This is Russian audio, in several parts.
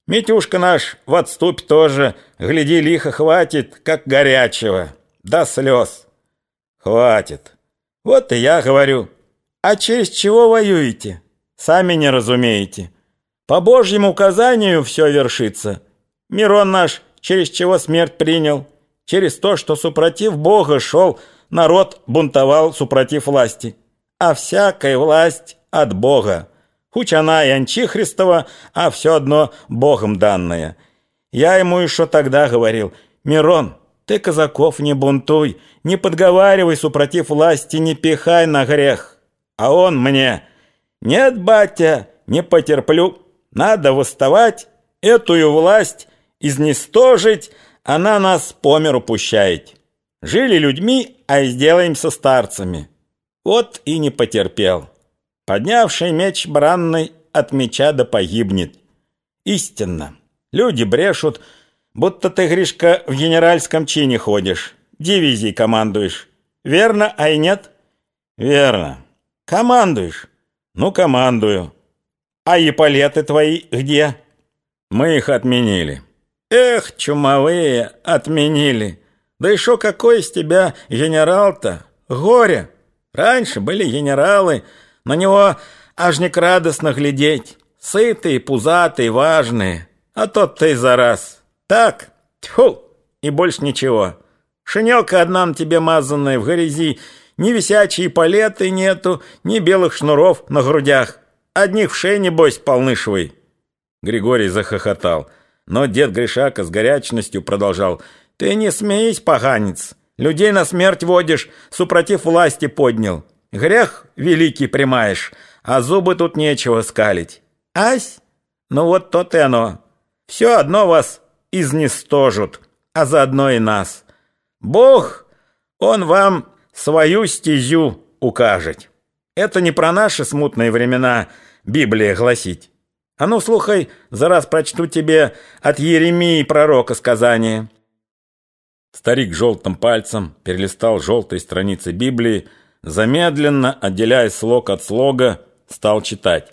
Митюшка наш в отступе тоже, гляди, лихо хватит, как горячего, до слез. Хватит. Вот и я говорю. А через чего воюете? Сами не разумеете. По Божьему указанию все вершится. Мирон наш через чего смерть принял? Через то, что супротив Бога шел, народ бунтовал супротив власти. А всякая власть от Бога. Хуч она и Анчихристова, а все одно Богом данная. Я ему еще тогда говорил: Мирон, ты казаков не бунтуй, не подговаривай супротив власти, не пихай на грех. А он мне: нет, батя, не потерплю, надо восставать, эту власть изнестожить, она нас по миру пущает. Жили людьми, а сделаемся старцами. Вот и не потерпел. Поднявший меч бранный от меча да погибнет. Истинно, люди брешут, будто ты, Гришка, в генеральском чине ходишь, дивизией командуешь. Верно, а и нет? Верно. Командуешь? Ну, командую. А эполеты твои где? Мы их отменили. Эх, чумовые, отменили. Да и шо какой из тебя генерал-то? Горе. Раньше были генералы, на него аж не радостно глядеть. Сытые, пузатые, важные. А тот-то и зараз. Так, тьфу, и больше ничего. Шинелка одна на тебе мазанная в грязи, ни висячие палеты нету, ни белых шнуров на грудях. Одних вшей, небось, полнышевый. Григорий захохотал, но дед Гришака с горячностью продолжал: ты не смейся, поганец, людей на смерть водишь, супротив власти поднял. Грех великий примаешь, а зубы тут нечего скалить. Ась? Ну вот то и оно. Все одно вас изнестожат, а заодно и нас. Бог, он вам свою стезю укажет. Это не про наши смутные времена Библия гласить. А ну, слухай, зараз прочту тебе от Еремии пророка сказание. Старик желтым пальцем перелистал желтые страницы Библии, замедленно, отделяя слог от слога, стал читать.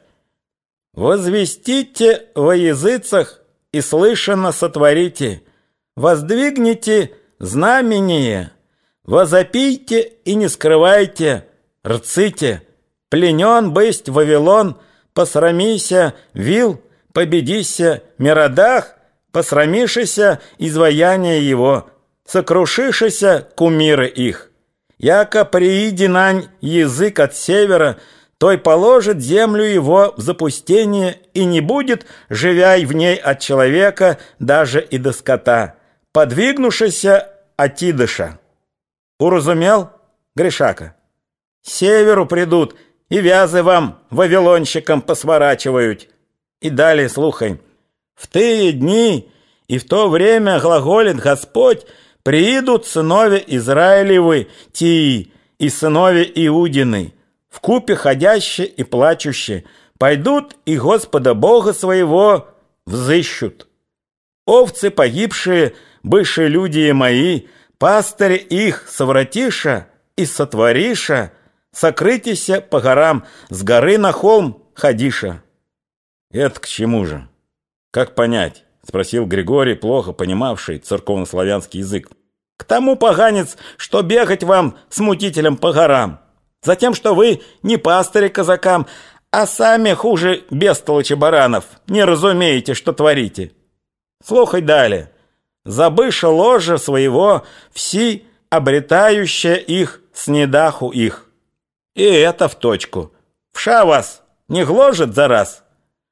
«Возвестите во языцах и слышано сотворите, воздвигните знамение, возопийте и не скрывайте, рците, пленен бысть Вавилон, посрамися вил, победися Миродах, посрамишися изваяние его, сокрушишися кумиры их. Яко прииди нань язык от севера, той положит землю его в запустение, и не будет, живяй в ней от человека, даже и до скота, подвигнувшися отидыша». Уразумел, Гришака? Северу придут, и вязы вам, вавилонщикам, посворачивают. И далее слухай. В те дни и в то время, глаголит Господь, приидут сынове Израилевы Тии и сынове Иудины, вкупе ходящие и плачущие, пойдут и Господа Бога своего взыщут. Овцы погибшие, бывшие люди мои, пастыри их совратиша и сотвориша, сокрытися по горам, с горы на холм ходиша. Это к чему же? Как понять? Спросил Григорий, плохо понимавший церковнославянский язык. К тому, поганец, что бегать вам с мутителем по горам. Затем, что вы не пастыри казакам, а сами хуже бестолочи баранов, не разумеете, что творите. Слухай далее. Забыша ложа своего, все обретающие их снедаху их. И это в точку. Вша вас не гложет за раз?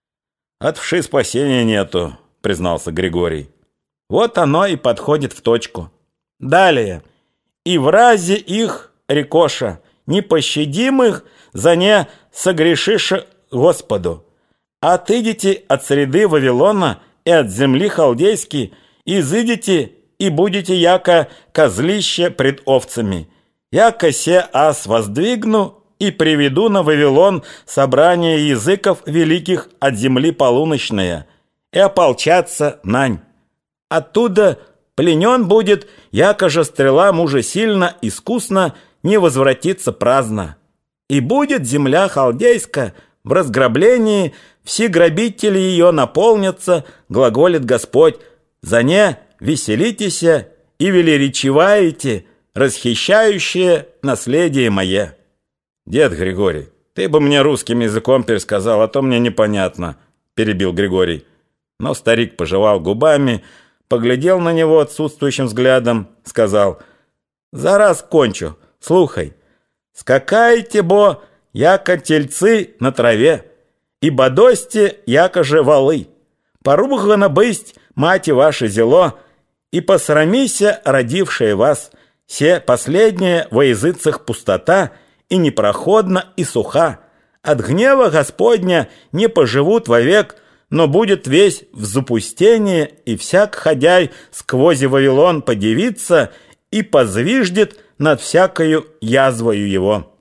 От вши спасения нету, признался Григорий. Вот оно и подходит в точку. Далее. И в разе их, рекоша, непощадимых за не согрешиша Господу. Отыдите от среды Вавилона и от земли халдейской, изыдите и будете яко козлище пред овцами. Яко се аз воздвигну и приведу на Вавилон собрание языков великих от земли полуночная, и ополчатся нань. Оттуда пленен будет, яко же стрела мужа сильно, искусно, не возвратится праздно. И будет земля халдейска в разграблении все грабители ее наполнятся, глаголит Господь, за не веселитесь и велеречиваете, расхищающее наследие мое». «Дед Григорий, ты бы мне русским языком пересказал, а то мне непонятно», — перебил Григорий. Но старик пожевал губами, поглядел на него отсутствующим взглядом, сказал: «Зараз кончу, слухай. Скакайте, бо, яко тельцы на траве, и бодосьте, яко же валы. Поругано бысть, мати ваше зело, и посрамися, родившее вас. Се последнее во языцах пустота, и непроходна, и суха. От гнева Господня не поживут вовек, но будет весь в запустении, и всяк ходяй сквозь Вавилон подивится и позвиждет над всякою язвою его».